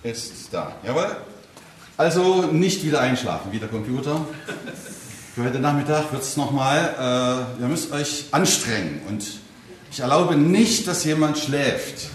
Ist da. Jawohl. Also nicht wieder einschlafen, wie der Computer. Für heute Nachmittag wird es nochmal, ihr müsst euch anstrengen und ich erlaube nicht, dass jemand schläft.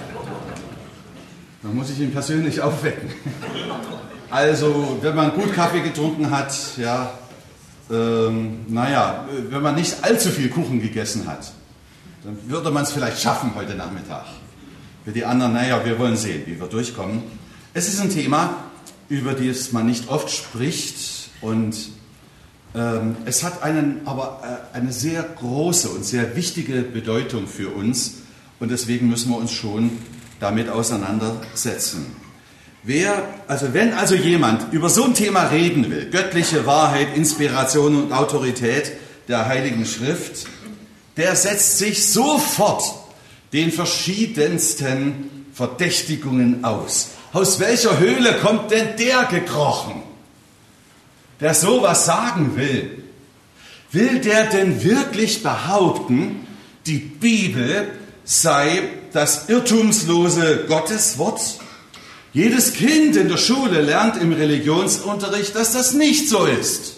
Dann muss ich ihn persönlich aufwecken. Also, wenn man gut Kaffee getrunken hat, ja, wenn man nicht allzu viel Kuchen gegessen hat, dann würde man es vielleicht schaffen heute Nachmittag. Für die anderen, wir wollen sehen, wie wir durchkommen. Es ist ein Thema, über das man nicht oft spricht und es hat eine sehr große und sehr wichtige Bedeutung für uns und deswegen müssen wir uns schon damit auseinandersetzen. Wenn also jemand über so ein Thema reden will, göttliche Wahrheit, Inspiration und Autorität der Heiligen Schrift, der setzt sich sofort den verschiedensten Verdächtigungen aus. Aus welcher Höhle kommt denn der gekrochen, der sowas sagen will? Will der denn wirklich behaupten, die Bibel sei das irrtumslose Gotteswort? Jedes Kind in der Schule lernt im Religionsunterricht, dass das nicht so ist.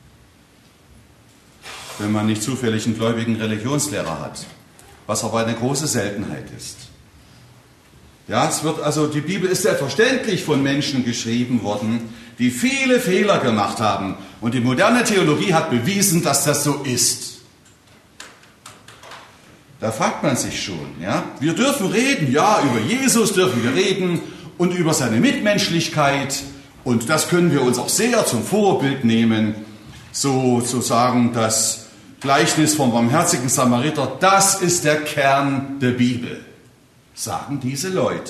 Wenn man nicht zufällig einen gläubigen Religionslehrer hat, was aber eine große Seltenheit ist. Ja, die Bibel ist selbstverständlich von Menschen geschrieben worden, die viele Fehler gemacht haben. Und die moderne Theologie hat bewiesen, dass das so ist. Da fragt man sich schon, ja, wir dürfen reden, ja, über Jesus dürfen wir reden und über seine Mitmenschlichkeit. Und das können wir uns auch sehr zum Vorbild nehmen. Sozusagen das Gleichnis vom barmherzigen Samariter, das ist der Kern der Bibel, sagen diese Leute.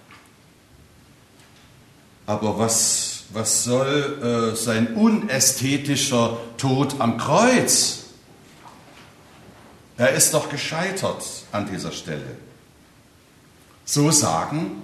Aber was soll sein unästhetischer Tod am Kreuz? Er ist doch gescheitert an dieser Stelle. So sagen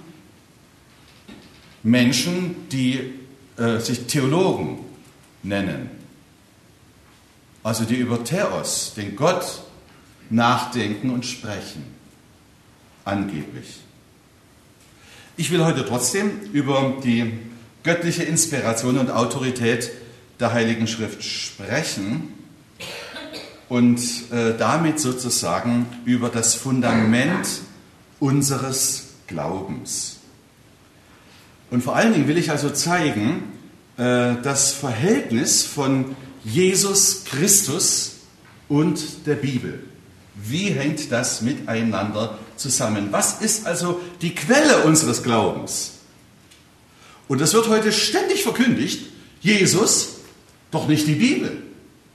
Menschen, die sich Theologen nennen. Also die über Theos, den Gott, nachdenken und sprechen. Angeblich. Ich will heute trotzdem über die göttliche Inspiration und Autorität der Heiligen Schrift sprechen und damit sozusagen über das Fundament unseres Glaubens. Und vor allen Dingen will ich also zeigen, das Verhältnis von Jesus Christus und der Bibel. Wie hängt das miteinander zusammen? Was ist also die Quelle unseres Glaubens? Und das wird heute ständig verkündigt. Jesus, doch nicht die Bibel.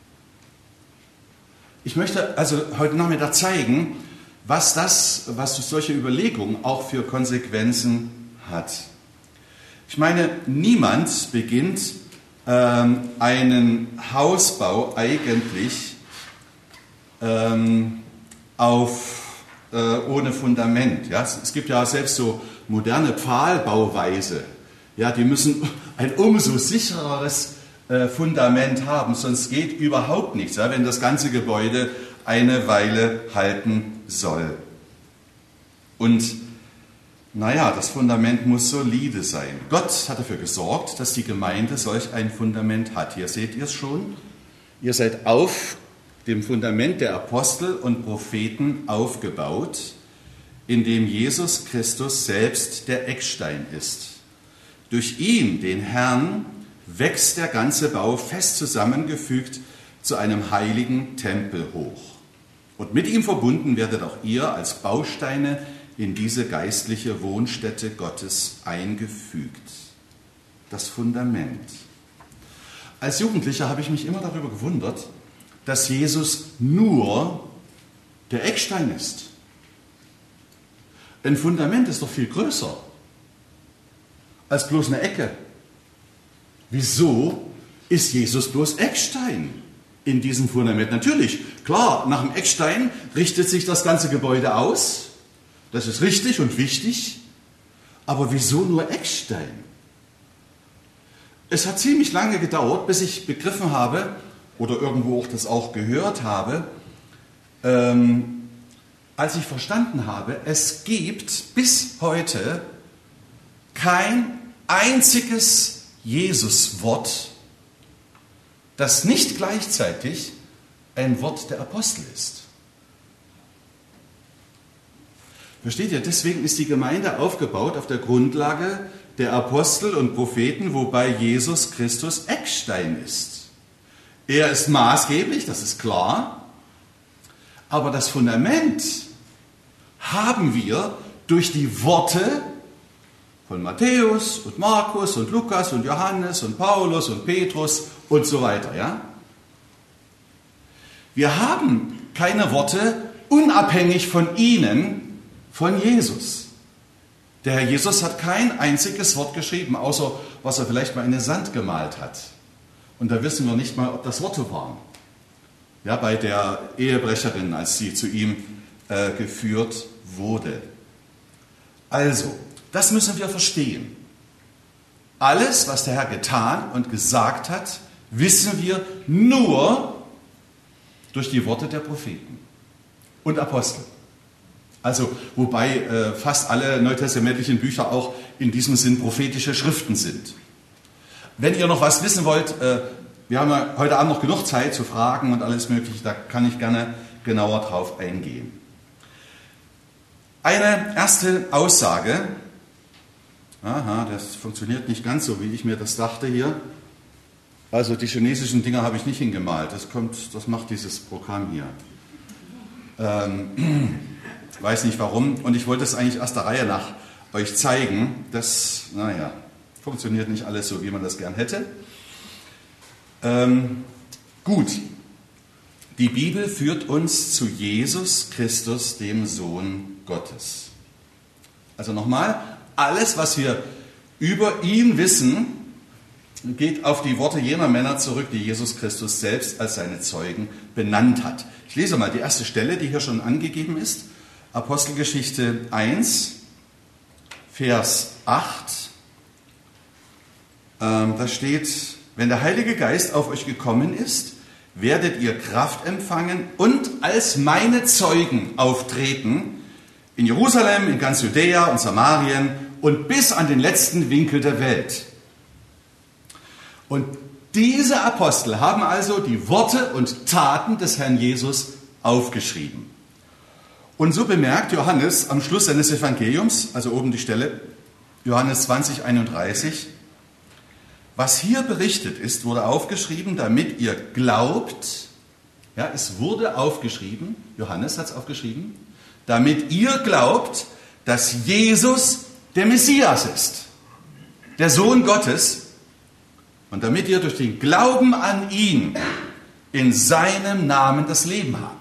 Ich möchte also heute Nachmittag zeigen, was solche Überlegungen auch für Konsequenzen hat. Ich meine, niemand beginnt einen Hausbau eigentlich ohne Fundament. Ja? Es gibt ja selbst so moderne Pfahlbauweise. Ja, die müssen ein umso sichereres Fundament haben, sonst geht überhaupt nichts, ja, wenn das ganze Gebäude eine Weile halten soll. Und das Fundament muss solide sein. Gott hat dafür gesorgt, dass die Gemeinde solch ein Fundament hat. Hier seht ihr es schon. Ihr seid auf dem Fundament der Apostel und Propheten aufgebaut, in dem Jesus Christus selbst der Eckstein ist. Durch ihn, den Herrn, wächst der ganze Bau fest zusammengefügt zu einem heiligen Tempel hoch. Und mit ihm verbunden werdet auch ihr als Bausteine in diese geistliche Wohnstätte Gottes eingefügt. Das Fundament. Als Jugendlicher habe ich mich immer darüber gewundert, dass Jesus nur der Eckstein ist. Ein Fundament ist doch viel größer als bloß eine Ecke. Wieso ist Jesus bloß Eckstein in diesem Fundament? Natürlich, klar, nach dem Eckstein richtet sich das ganze Gebäude aus. Das ist richtig und wichtig. Aber wieso nur Eckstein? Es hat ziemlich lange gedauert, bis ich begriffen habe, oder irgendwo auch das auch gehört habe, als ich verstanden habe, es gibt bis heute kein einziges Jesus-Wort, das nicht gleichzeitig ein Wort der Apostel ist. Versteht ihr? Deswegen ist die Gemeinde aufgebaut auf der Grundlage der Apostel und Propheten, wobei Jesus Christus Eckstein ist. Er ist maßgeblich, das ist klar, aber das Fundament haben wir durch die Worte von Matthäus und Markus und Lukas und Johannes und Paulus und Petrus und so weiter. Ja? Wir haben keine Worte unabhängig von ihnen, von Jesus. Der Herr Jesus hat kein einziges Wort geschrieben, außer was er vielleicht mal in den Sand gemalt hat. Und da wissen wir nicht mal, ob das Worte waren. Ja, bei der Ehebrecherin, als sie zu ihm geführt wurde. Also, das müssen wir verstehen. Alles, was der Herr getan und gesagt hat, wissen wir nur durch die Worte der Propheten und Apostel. Also, wobei fast alle neutestamentlichen Bücher auch in diesem Sinn prophetische Schriften sind. Wenn ihr noch was wissen wollt, wir haben ja heute Abend noch genug Zeit zu fragen und alles Mögliche, da kann ich gerne genauer drauf eingehen. Eine erste Aussage, das funktioniert nicht ganz so, wie ich mir das dachte hier. Also die chinesischen Dinger habe ich nicht hingemalt, das macht dieses Programm hier. Weiß nicht warum, und ich wollte es eigentlich erst der Reihe nach euch zeigen. Das, funktioniert nicht alles so, wie man das gern hätte. Gut, die Bibel führt uns zu Jesus Christus, dem Sohn Gottes. Also nochmal, alles, was wir über ihn wissen, geht auf die Worte jener Männer zurück, die Jesus Christus selbst als seine Zeugen benannt hat. Ich lese mal die erste Stelle, die hier schon angegeben ist. Apostelgeschichte 1, Vers 8. Da steht: Wenn der Heilige Geist auf euch gekommen ist, werdet ihr Kraft empfangen und als meine Zeugen auftreten in Jerusalem, in ganz Judäa und Samarien und bis an den letzten Winkel der Welt. Und diese Apostel haben also die Worte und Taten des Herrn Jesus aufgeschrieben. Und so bemerkt Johannes am Schluss seines Evangeliums, also oben die Stelle, Johannes 20, 31, was hier berichtet ist, wurde aufgeschrieben, damit ihr glaubt, ja, es wurde aufgeschrieben, Johannes hat es aufgeschrieben, damit ihr glaubt, dass Jesus der Messias ist, der Sohn Gottes, und damit ihr durch den Glauben an ihn in seinem Namen das Leben habt.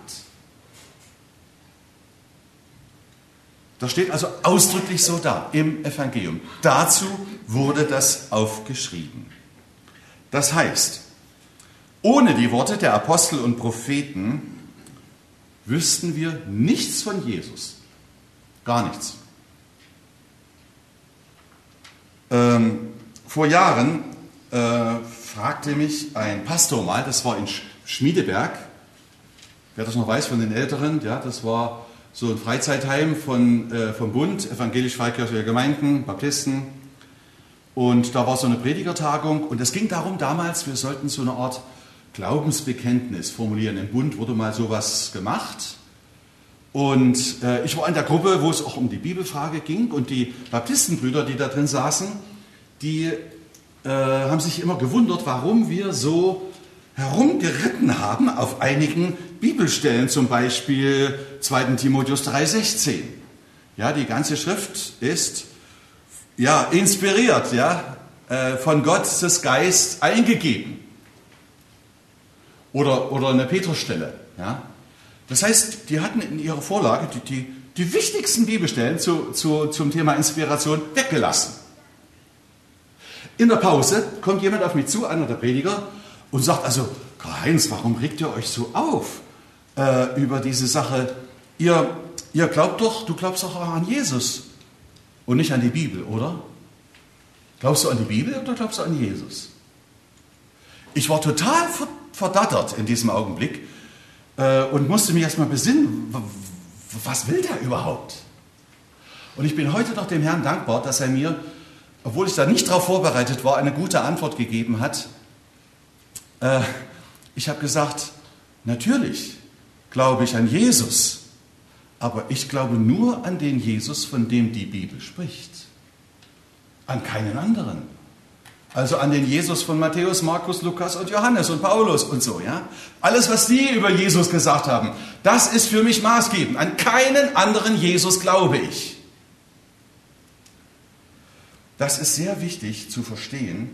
Das steht also ausdrücklich so da im Evangelium. Dazu wurde das aufgeschrieben. Das heißt, ohne die Worte der Apostel und Propheten wüssten wir nichts von Jesus. Gar nichts. Vor Jahren fragte mich ein Pastor mal, das war in Schmiedeberg, wer das noch weiß von den Älteren, ja, das war so ein Freizeitheim vom Bund, evangelisch-freikirchliche Gemeinden, Baptisten. Und da war so eine Predigertagung und es ging darum damals, wir sollten so eine Art Glaubensbekenntnis formulieren. Im Bund wurde mal sowas gemacht. Und ich war in der Gruppe, wo es auch um die Bibelfrage ging. Und die Baptistenbrüder, die da drin saßen, die haben sich immer gewundert, warum wir so herumgeritten haben auf einigen Bibelstellen, zum Beispiel 2. Timotheus 3,16. Ja, die ganze Schrift ist inspiriert, von Gottes Geist eingegeben. Oder eine Petrusstelle. Ja. Das heißt, die hatten in ihrer Vorlage die wichtigsten Bibelstellen zum Thema Inspiration weggelassen. In der Pause kommt jemand auf mich zu, einer der Prediger, und sagt also: Karl-Heinz, warum regt ihr euch so auf über diese Sache? Du glaubst doch an Jesus und nicht an die Bibel, oder? Glaubst du an die Bibel oder glaubst du an Jesus? Ich war total verdattert in diesem Augenblick und musste mich erstmal besinnen, was will der überhaupt? Und ich bin heute noch dem Herrn dankbar, dass er mir obwohl ich da nicht darauf vorbereitet war, eine gute Antwort gegeben hat. Ich habe gesagt, natürlich glaube ich an Jesus, aber ich glaube nur an den Jesus, von dem die Bibel spricht. An keinen anderen. Also an den Jesus von Matthäus, Markus, Lukas und Johannes und Paulus und so, ja. Alles, was die über Jesus gesagt haben, das ist für mich maßgebend. An keinen anderen Jesus glaube ich. Das ist sehr wichtig zu verstehen,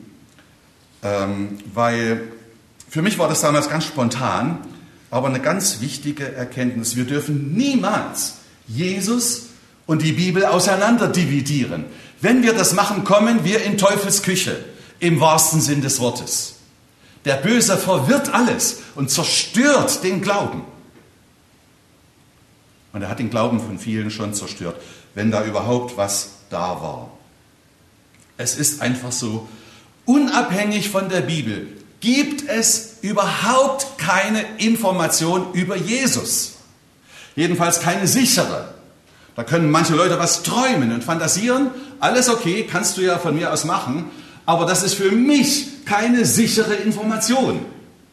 weil für mich war das damals ganz spontan, aber eine ganz wichtige Erkenntnis. Wir dürfen niemals Jesus und die Bibel auseinander dividieren. Wenn wir das machen, kommen wir in Teufels Küche, im wahrsten Sinn des Wortes. Der Böse verwirrt alles und zerstört den Glauben. Und er hat den Glauben von vielen schon zerstört, wenn da überhaupt was da war. Es ist einfach so, unabhängig von der Bibel gibt es überhaupt keine Information über Jesus. Jedenfalls keine sichere. Da können manche Leute was träumen und fantasieren. Alles okay, kannst du ja von mir aus machen. Aber das ist für mich keine sichere Information.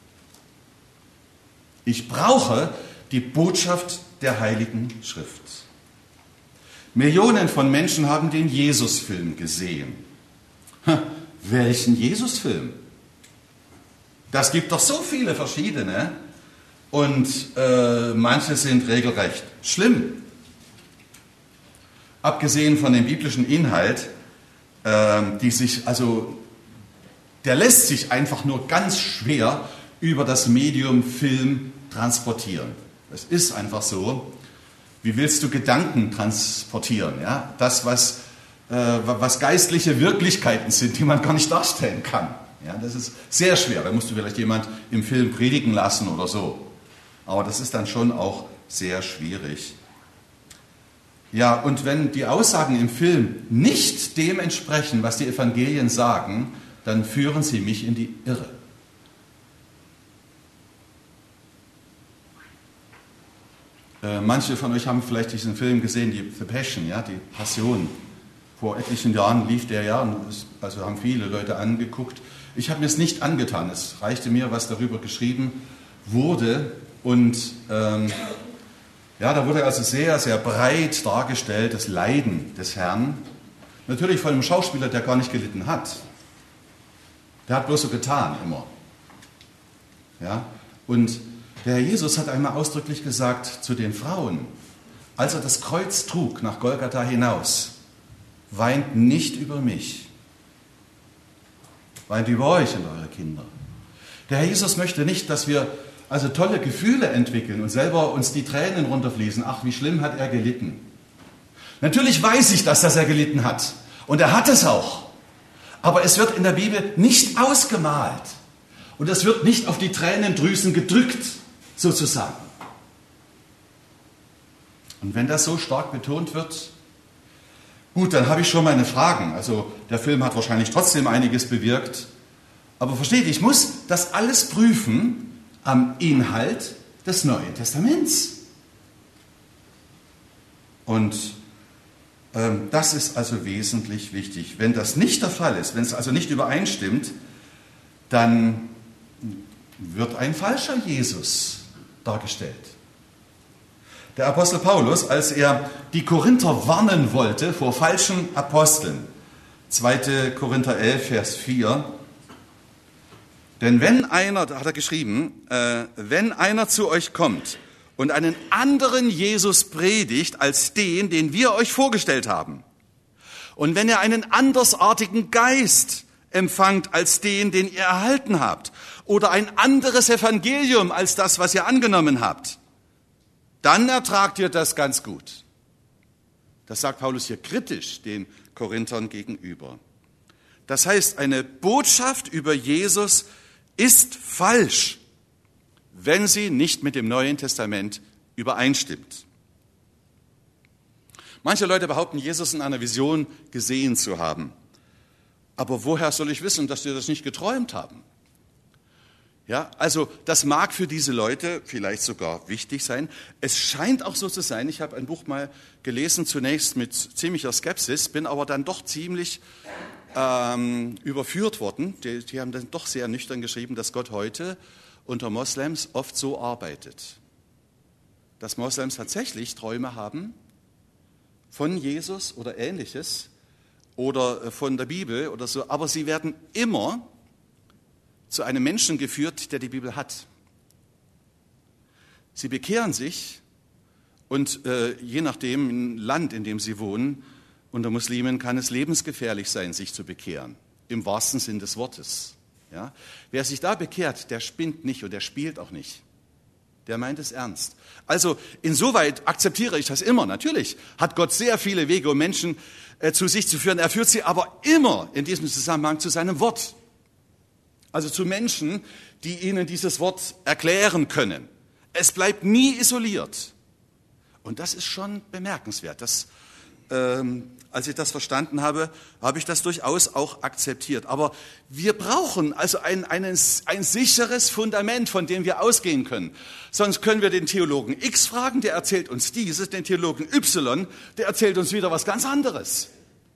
Ich brauche die Botschaft der Heiligen Schrift. Millionen von Menschen haben den Jesus-Film gesehen. Welchen Jesus-Film? Das gibt doch so viele verschiedene und manche sind regelrecht schlimm. Abgesehen von dem biblischen Inhalt, der lässt sich einfach nur ganz schwer über das Medium Film transportieren. Es ist einfach so. Wie willst du Gedanken transportieren? Ja? Das, was geistliche Wirklichkeiten sind, die man gar nicht darstellen kann. Ja, das ist sehr schwer. Da musst du vielleicht jemand im Film predigen lassen oder so. Aber das ist dann schon auch sehr schwierig. Ja, und wenn die Aussagen im Film nicht dem entsprechen, was die Evangelien sagen, dann führen sie mich in die Irre. Manche von euch haben vielleicht diesen Film gesehen, The Passion, ja, die Passion. Vor etlichen Jahren lief der ja, und also haben viele Leute angeguckt. Ich habe mir es nicht angetan. Es reichte mir, was darüber geschrieben wurde. Und da wurde also sehr, sehr breit dargestellt, das Leiden des Herrn. Natürlich von einem Schauspieler, der gar nicht gelitten hat. Der hat bloß so getan, immer. Ja? Und der Herr Jesus hat einmal ausdrücklich gesagt zu den Frauen, als er das Kreuz trug nach Golgatha hinaus, weint nicht über mich, weint über euch und eure Kinder. Der Herr Jesus möchte nicht, dass wir also tolle Gefühle entwickeln und selber uns die Tränen runterfließen. Ach, wie schlimm hat er gelitten. Natürlich weiß ich, dass er gelitten hat. Und er hat es auch. Aber es wird in der Bibel nicht ausgemalt. Und es wird nicht auf die Tränendrüsen gedrückt, sozusagen. Und wenn das so stark betont wird, gut, dann habe ich schon meine Fragen. Also der Film hat wahrscheinlich trotzdem einiges bewirkt. Aber versteht, ich muss das alles prüfen am Inhalt des Neuen Testaments. Und das ist also wesentlich wichtig. Wenn das nicht der Fall ist, wenn es also nicht übereinstimmt, dann wird ein falscher Jesus dargestellt. Der Apostel Paulus, als er die Korinther warnen wollte vor falschen Aposteln, 2. Korinther 11, Vers 4, denn wenn einer, da hat er geschrieben, wenn einer zu euch kommt und einen anderen Jesus predigt als den wir euch vorgestellt haben, und wenn er einen andersartigen Geist empfangt als den ihr erhalten habt, oder ein anderes Evangelium als das, was ihr angenommen habt, dann ertragt ihr das ganz gut. Das sagt Paulus hier kritisch den Korinthern gegenüber. Das heißt, eine Botschaft über Jesus ist falsch, wenn sie nicht mit dem Neuen Testament übereinstimmt. Manche Leute behaupten, Jesus in einer Vision gesehen zu haben. Aber woher soll ich wissen, dass sie das nicht geträumt haben? Ja, also das mag für diese Leute vielleicht sogar wichtig sein. Es scheint auch so zu sein, ich habe ein Buch mal gelesen, zunächst mit ziemlicher Skepsis, bin aber dann doch ziemlich überführt worden. Die haben dann doch sehr nüchtern geschrieben, dass Gott heute unter Moslems oft so arbeitet. Dass Moslems tatsächlich Träume haben von Jesus oder Ähnliches oder von der Bibel oder so, aber sie werden immer zu einem Menschen geführt, der die Bibel hat. Sie bekehren sich und je nachdem im Land, in dem sie wohnen, unter Muslimen kann es lebensgefährlich sein, sich zu bekehren, im wahrsten Sinn des Wortes. Ja? Wer sich da bekehrt, der spinnt nicht und der spielt auch nicht. Der meint es ernst. Also insoweit akzeptiere ich das immer. Natürlich hat Gott sehr viele Wege, um Menschen zu sich zu führen. Er führt sie aber immer in diesem Zusammenhang zu seinem Wort. Also zu Menschen, die ihnen dieses Wort erklären können. Es bleibt nie isoliert. Und das ist schon bemerkenswert. Als ich das verstanden habe, habe ich das durchaus auch akzeptiert. Aber wir brauchen also ein sicheres Fundament, von dem wir ausgehen können. Sonst können wir den Theologen X fragen, der erzählt uns dieses, den Theologen Y, der erzählt uns wieder was ganz anderes.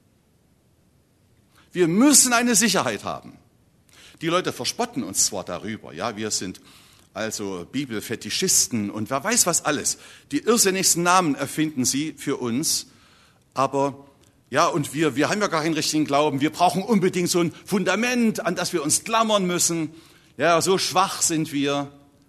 Wir müssen eine Sicherheit haben. Die Leute verspotten uns zwar darüber, ja, wir sind also Bibelfetischisten und wer weiß was alles. Die irrsinnigsten Namen erfinden sie für uns, aber ja, und wir haben ja gar keinen richtigen Glauben. Wir brauchen unbedingt so ein Fundament, an das wir uns klammern müssen. Ja, so schwach sind wir.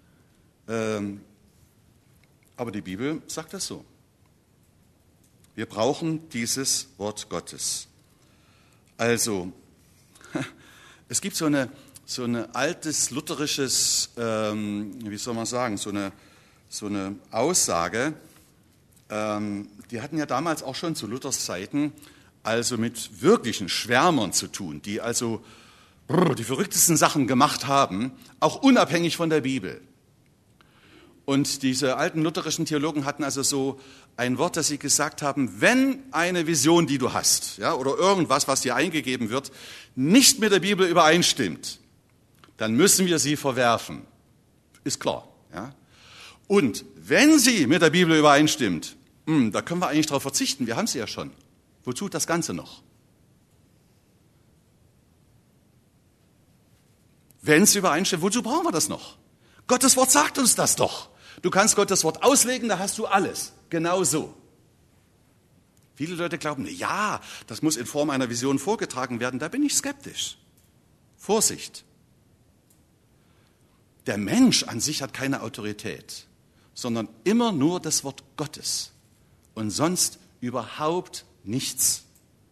Aber die Bibel sagt das so. Wir brauchen dieses Wort Gottes. Also, es gibt so eine altes lutherisches, wie soll man sagen, so eine Aussage. Die hatten ja damals auch schon zu Luthers Zeiten also mit wirklichen Schwärmern zu tun, die also die verrücktesten Sachen gemacht haben, auch unabhängig von der Bibel. Und diese alten lutherischen Theologen hatten also so ein Wort, das sie gesagt haben, wenn eine Vision, die du hast, ja, oder irgendwas, was dir eingegeben wird, nicht mit der Bibel übereinstimmt, dann müssen wir sie verwerfen. Ist klar. Ja? Und wenn sie mit der Bibel übereinstimmt, da können wir eigentlich darauf verzichten, wir haben sie ja schon. Wozu das Ganze noch? Wenn es übereinstimmt, wozu brauchen wir das noch? Gottes Wort sagt uns das doch. Du kannst Gottes Wort auslegen, da hast du alles. Genau so. Viele Leute glauben, ja, das muss in Form einer Vision vorgetragen werden. Da bin ich skeptisch. Vorsicht. Der Mensch an sich hat keine Autorität, sondern immer nur das Wort Gottes und sonst überhaupt nichts.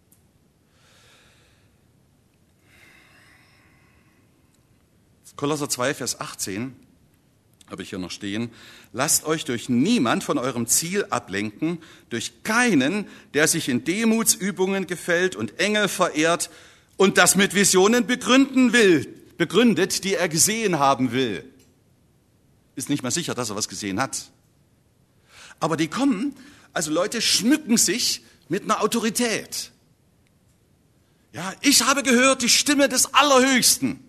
Kolosser 2, Vers 18 habe ich hier noch stehen. Lasst euch durch niemand von eurem Ziel ablenken, durch keinen, der sich in Demutsübungen gefällt und Engel verehrt und das mit Visionen begründet, die er gesehen haben will. Ist nicht mal sicher, dass er was gesehen hat. Aber die kommen, also Leute schmücken sich mit einer Autorität. Ja, ich habe gehört die Stimme des Allerhöchsten.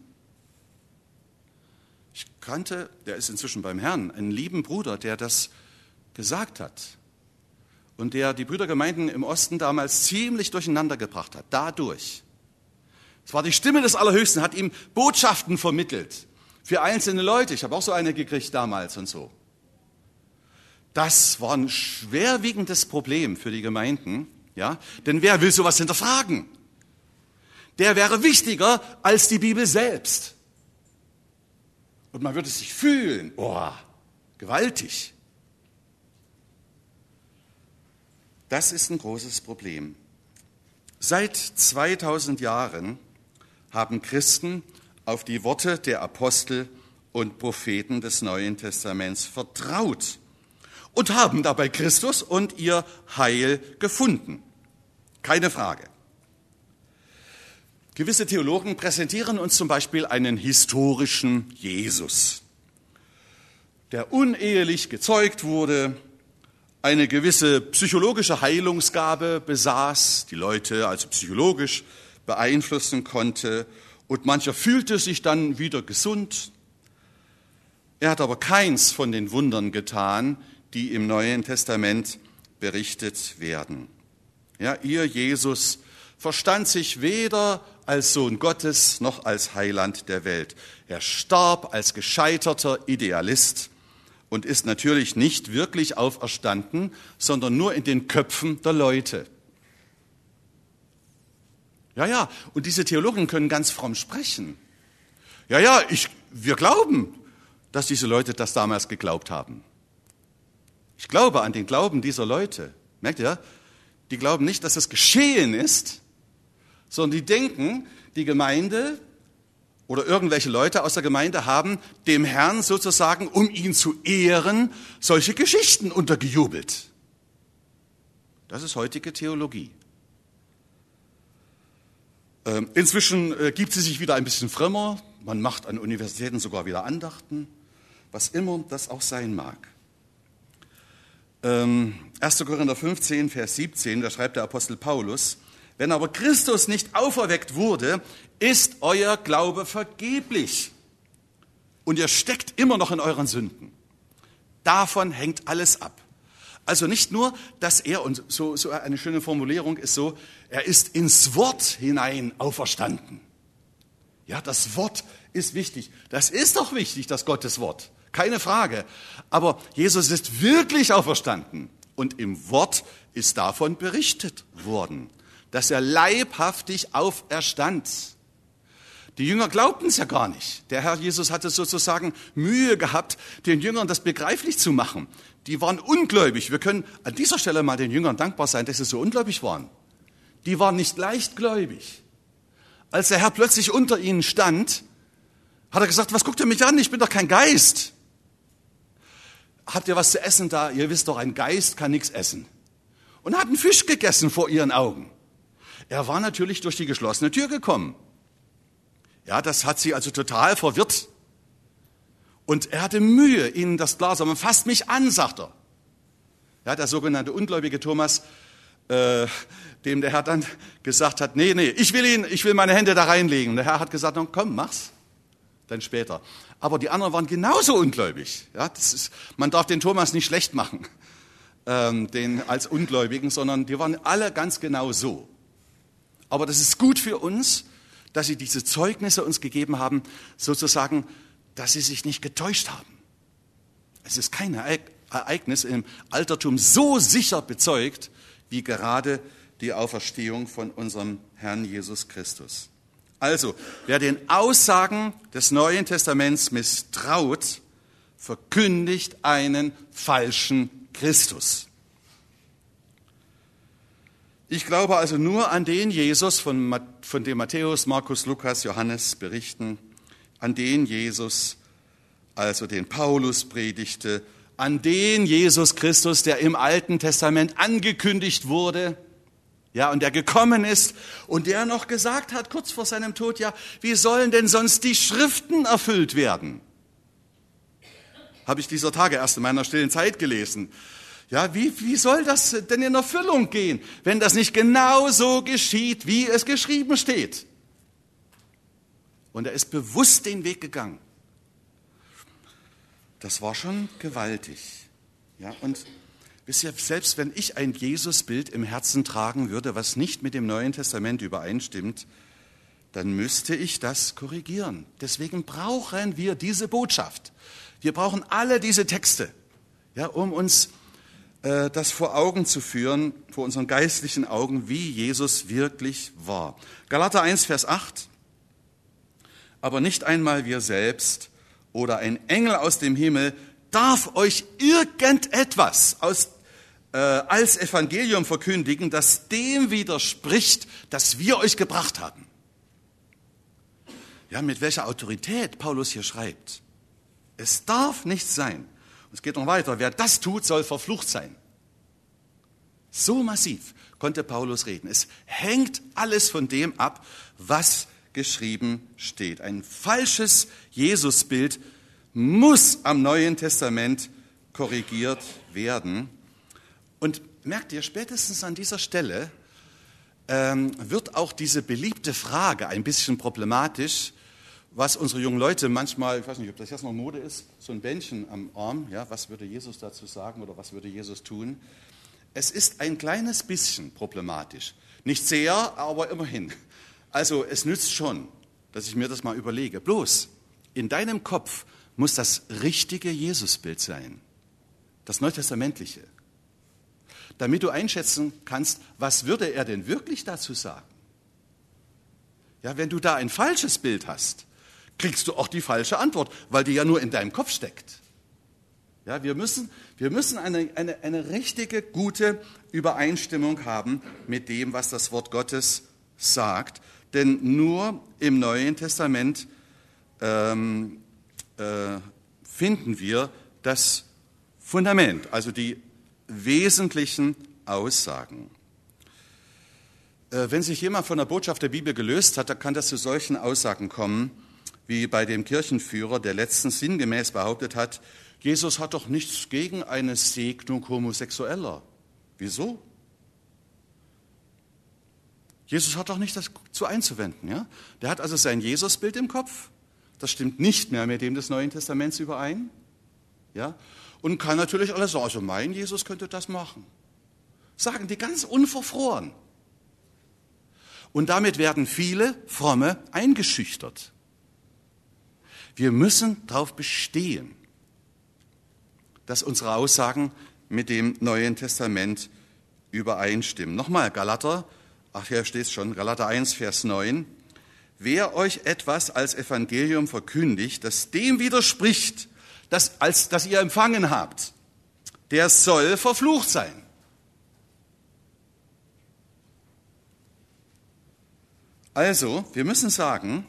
Ich kannte, der ist inzwischen beim Herrn, einen lieben Bruder, der das gesagt hat. Und der die Brüdergemeinden im Osten damals ziemlich durcheinander gebracht hat. Dadurch. Es war die Stimme des Allerhöchsten, hat ihm Botschaften vermittelt. Für einzelne Leute. Ich habe auch so eine gekriegt damals und so. Das war ein schwerwiegendes Problem für die Gemeinden. Ja? Denn wer will sowas hinterfragen? Der wäre wichtiger als die Bibel selbst. Und man würde sich fühlen, gewaltig. Das ist ein großes Problem. Seit 2000 Jahren haben Christen auf die Worte der Apostel und Propheten des Neuen Testaments vertraut und haben dabei Christus und ihr Heil gefunden. Keine Frage. Gewisse Theologen präsentieren uns zum Beispiel einen historischen Jesus, der unehelich gezeugt wurde, eine gewisse psychologische Heilungsgabe besaß, die Leute also psychologisch beeinflussen konnte und mancher fühlte sich dann wieder gesund. Er hat aber keins von den Wundern getan, die im Neuen Testament berichtet werden. Ja, ihr Jesus verstand sich weder als Sohn Gottes noch als Heiland der Welt. Er starb als gescheiterter Idealist und ist natürlich nicht wirklich auferstanden, sondern nur in den Köpfen der Leute. Ja, und diese Theologen können ganz fromm sprechen. Wir glauben, dass diese Leute das damals geglaubt haben. Ich glaube an den Glauben dieser Leute. Merkt ihr? Die glauben nicht, dass es geschehen ist, sondern die denken, die Gemeinde oder irgendwelche Leute aus der Gemeinde haben dem Herrn sozusagen, um ihn zu ehren, solche Geschichten untergejubelt. Das ist heutige Theologie. Inzwischen gibt sie sich wieder ein bisschen frömmer. Man macht an Universitäten sogar wieder Andachten, was immer das auch sein mag. 1. Korinther 15, Vers 17, da schreibt der Apostel Paulus: Wenn aber Christus nicht auferweckt wurde, ist euer Glaube vergeblich und ihr steckt immer noch in euren Sünden. Davon hängt alles ab. Also nicht nur, dass er, und so eine schöne Formulierung ist so, er ist ins Wort hinein auferstanden. Ja, das Wort ist wichtig. Das ist doch wichtig, das Gottes Wort. Keine Frage. Aber Jesus ist wirklich auferstanden. Und im Wort ist davon berichtet worden, dass er leibhaftig auferstand. Die Jünger glaubten es ja gar nicht. Der Herr Jesus hatte sozusagen Mühe gehabt, den Jüngern das begreiflich zu machen. Die waren ungläubig. Wir können an dieser Stelle mal den Jüngern dankbar sein, dass sie so ungläubig waren. Die waren nicht leichtgläubig. Als der Herr plötzlich unter ihnen stand, hat er gesagt: Was guckt ihr mich an? Ich bin doch kein Geist. Habt ihr was zu essen da? Ihr wisst doch, ein Geist kann nichts essen. Und hat einen Fisch gegessen vor ihren Augen. Er war natürlich durch die geschlossene Tür gekommen. Ja, das hat sie also total verwirrt. Und er hatte Mühe, ihnen das klar zu machen. Fasst mich an, sagt er. Ja, der sogenannte ungläubige Thomas, dem der Herr dann gesagt hat: Nee, ich will meine Hände da reinlegen. Und der Herr hat gesagt: Komm, mach's. Dann später. Aber die anderen waren genauso ungläubig. Ja, man darf den Thomas nicht schlecht machen, den als Ungläubigen, sondern die waren alle ganz genau so. Aber das ist gut für uns, dass sie diese Zeugnisse uns gegeben haben, sozusagen, dass sie sich nicht getäuscht haben. Es ist kein Ereignis im Altertum so sicher bezeugt, wie gerade die Auferstehung von unserem Herrn Jesus Christus. Also, wer den Aussagen des Neuen Testaments misstraut, verkündigt einen falschen Christus. Ich glaube also nur an den Jesus, von dem Matthäus, Markus, Lukas, Johannes berichten, an den Jesus, also den Paulus predigte, an den Jesus Christus, der im Alten Testament angekündigt wurde, ja, und der gekommen ist und der noch gesagt hat, kurz vor seinem Tod, ja, wie sollen denn sonst die Schriften erfüllt werden? Habe ich dieser Tage erst in meiner stillen Zeit gelesen. Ja, wie soll das denn in Erfüllung gehen, wenn das nicht genau so geschieht, wie es geschrieben steht? Und er ist bewusst den Weg gegangen. Das war schon gewaltig. Ja, und wisst ihr, selbst wenn ich ein Jesusbild im Herzen tragen würde, was nicht mit dem Neuen Testament übereinstimmt, dann müsste ich das korrigieren. Deswegen brauchen wir diese Botschaft. Wir brauchen alle diese Texte, ja, um uns das vor Augen zu führen, vor unseren geistlichen Augen, wie Jesus wirklich war. Galater 1, Vers 8. Aber nicht einmal wir selbst oder ein Engel aus dem Himmel darf euch irgendetwas als Evangelium verkündigen, das dem widerspricht, das wir euch gebracht haben. Ja, mit welcher Autorität Paulus hier schreibt. Es darf nicht sein. Und es geht noch weiter. Wer das tut, soll verflucht sein. So massiv konnte Paulus reden. Es hängt alles von dem ab, was geschrieben steht. Ein falsches Jesusbild muss am Neuen Testament korrigiert werden. Und merkt ihr, spätestens an dieser Stelle wird auch diese beliebte Frage ein bisschen problematisch, was unsere jungen Leute manchmal, ich weiß nicht, ob das jetzt noch Mode ist, so ein Bändchen am Arm, ja, was würde Jesus dazu sagen oder was würde Jesus tun? es ist ein kleines bisschen problematisch. Nicht sehr, aber immerhin. Also es nützt schon, dass ich mir das mal überlege. Bloß, in deinem Kopf muss das richtige Jesusbild sein, das neutestamentliche, damit du einschätzen kannst, was würde er denn wirklich dazu sagen. Ja, wenn du da ein falsches Bild hast, kriegst du auch die falsche Antwort, weil die ja nur in deinem Kopf steckt. Ja, wir müssen eine richtige, gute Übereinstimmung haben mit dem, was das Wort Gottes sagt. Denn nur im Neuen Testament finden wir das Fundament, also die wesentlichen Aussagen. Wenn sich jemand von der Botschaft der Bibel gelöst hat, dann kann das zu solchen Aussagen kommen, wie bei dem Kirchenführer, der letztens sinngemäß behauptet hat, Jesus hat doch nichts gegen eine Segnung Homosexueller. Wieso? Jesus hat doch nicht dazu einzuwenden. Ja? Der hat also sein Jesusbild im Kopf. Das stimmt nicht mehr mit dem des Neuen Testaments überein. Ja? Und kann natürlich alles sagen, also mein Jesus könnte das machen. Sagen die ganz unverfroren. Und damit werden viele Fromme eingeschüchtert. Wir müssen darauf bestehen, dass unsere Aussagen mit dem Neuen Testament übereinstimmen. Nochmal, Galater, hier steht es schon, Galater 1, Vers 9. Wer euch etwas als Evangelium verkündigt, das dem widerspricht, das ihr empfangen habt, der soll verflucht sein. Also, wir müssen sagen,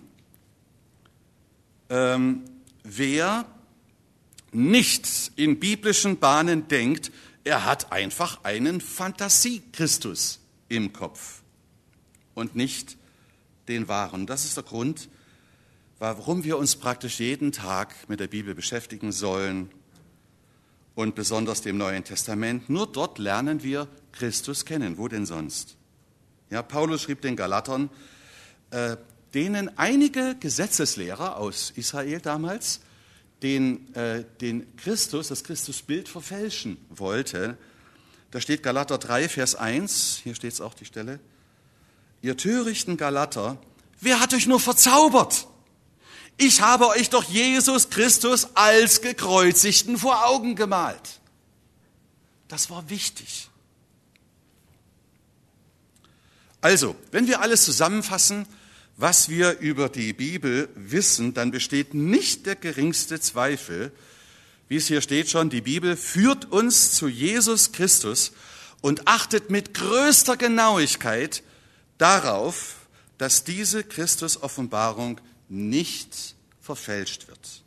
wer nicht in biblischen Bahnen denkt, er hat einfach einen Fantasie-Christus im Kopf und nicht den wahren. Das ist der Grund, warum wir uns praktisch jeden Tag mit der Bibel beschäftigen sollen und besonders dem Neuen Testament. Nur dort lernen wir Christus kennen. Wo denn sonst? Ja, Paulus schrieb den Galatern, denen einige Gesetzeslehrer aus Israel damals den Christus, das Christusbild verfälschen wollte. Da steht Galater 3, Vers 1, hier steht es auch die Stelle. Ihr törichten Galater, wer hat euch nur verzaubert? Ich habe euch doch Jesus Christus als Gekreuzigten vor Augen gemalt. Das war wichtig. Also, wenn wir alles zusammenfassen, was wir über die Bibel wissen, dann besteht nicht der geringste Zweifel, wie es hier steht schon, die Bibel führt uns zu Jesus Christus und achtet mit größter Genauigkeit darauf, dass diese Christus-Offenbarung nicht verfälscht wird.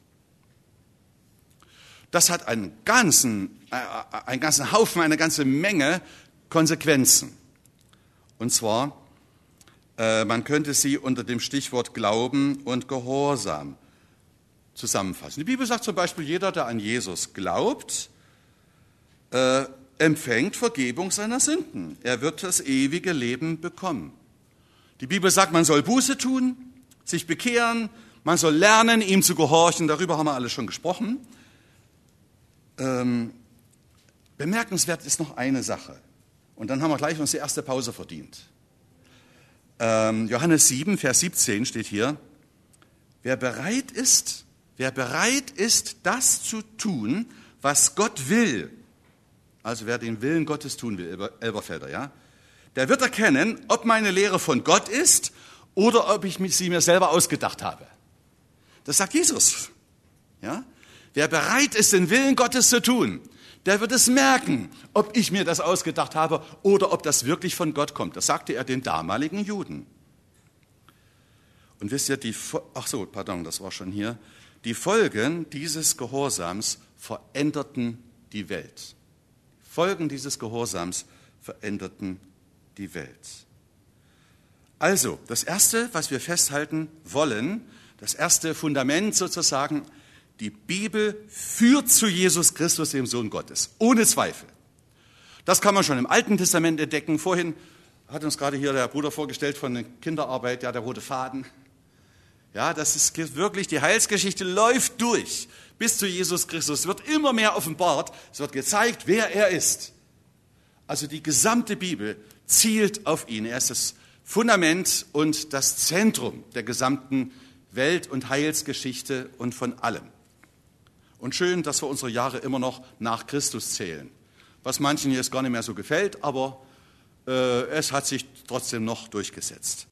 Das hat einen ganzen Haufen, eine ganze Menge Konsequenzen. Und zwar, man könnte sie unter dem Stichwort Glauben und Gehorsam zusammenfassen. Die Bibel sagt zum Beispiel, jeder, der an Jesus glaubt, empfängt Vergebung seiner Sünden. Er wird das ewige Leben bekommen. Die Bibel sagt, man soll Buße tun, sich bekehren, man soll lernen, ihm zu gehorchen. Darüber haben wir alle schon gesprochen. Bemerkenswert ist noch eine Sache. Und dann haben wir gleich uns die erste Pause verdient. Johannes 7, Vers 17 steht hier, wer bereit ist, das zu tun, was Gott will, also wer den Willen Gottes tun will, Elberfelder, ja, der wird erkennen, ob meine Lehre von Gott ist oder ob ich sie mir selber ausgedacht habe. Das sagt Jesus. Ja? Wer bereit ist, den Willen Gottes zu tun, der wird es merken, ob ich mir das ausgedacht habe oder ob das wirklich von Gott kommt. Das sagte er den damaligen Juden. Und wisst ihr, die Folgen dieses Gehorsams veränderten die Welt. Die Folgen dieses Gehorsams veränderten die Welt. Also, das Erste, was wir festhalten wollen, das erste Fundament sozusagen, die Bibel führt zu Jesus Christus, dem Sohn Gottes, ohne Zweifel. Das kann man schon im Alten Testament entdecken. Vorhin hat uns gerade hier der Bruder vorgestellt von der Kinderarbeit, ja, der rote Faden. Ja, das ist wirklich, die Heilsgeschichte läuft durch bis zu Jesus Christus. Es wird immer mehr offenbart, es wird gezeigt, wer er ist. Also die gesamte Bibel zielt auf ihn. Er ist das Fundament und das Zentrum der gesamten Welt- und Heilsgeschichte und von allem. Und schön, dass wir unsere Jahre immer noch nach Christus zählen. Was manchen jetzt gar nicht mehr so gefällt, aber es hat sich trotzdem noch durchgesetzt.